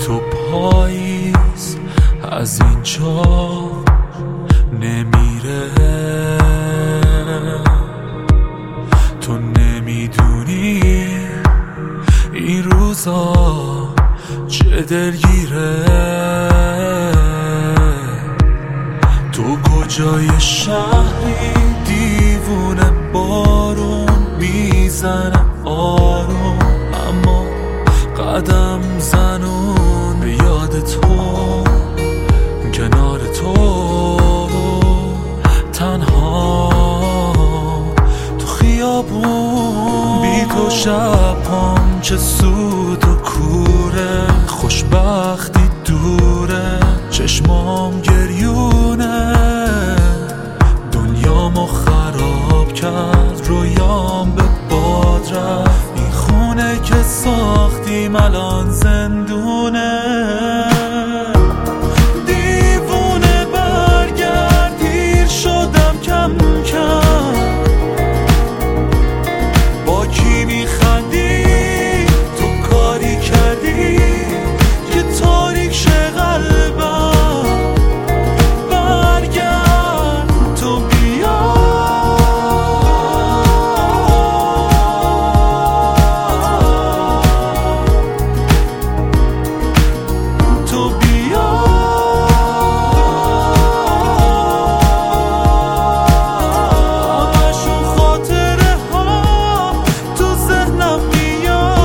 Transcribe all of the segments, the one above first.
تو پاییز از اینجا نمیره، تو نمیدونی این روزا چه دلگیره. تو کجای شهری دیوونه بارون میزنه آروم، اما قدم زنون به یاد تو، کنار تو تنها تو خیابون. بی تو شبام چه سود و کوره، خوشبختی دوره، چشمام گریونه، دنیامو خراب کرد، رویام به باد رفت، این خونه که ساختیم الان زندونه. دیوونه برگرد، دیر شدم کم کم، با کی میخندی تو کاری کردی که تاریک شه قلبم. برگرد تو بیا، تو بیا، همشون خاطره ها تو ذهنم میاد.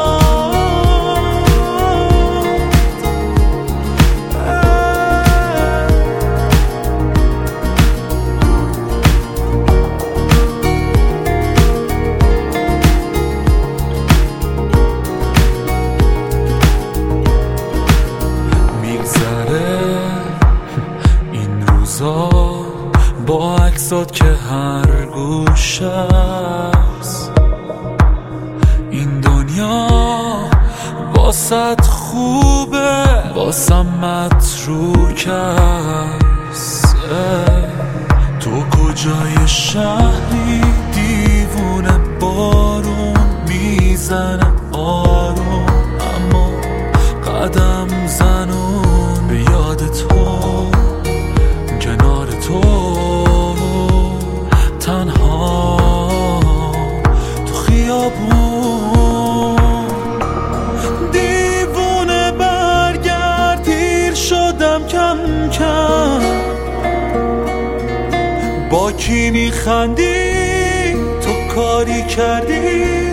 میگذره این روزا با عکسات که هر گوش است، این دنیا واسط خوبه، واسم متروک است. تو کجای شهری دیوونه بارون میزنه آروم، اما قدم زنون به یاد تو، کنار تو تنها تو خیابون. دیوونه برگرد، دیر شدم کم کم، با کی میخندی تو کاری کردی